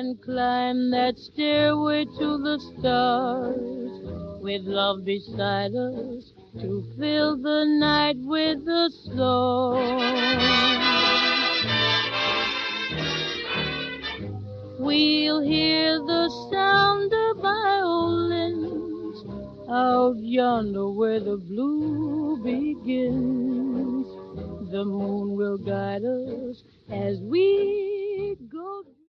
and climb that stairway to the stars, with love beside us to fill the night with a song. We'll hear the sound of violins out yonder where the blue begins. The moon will guide us as we go.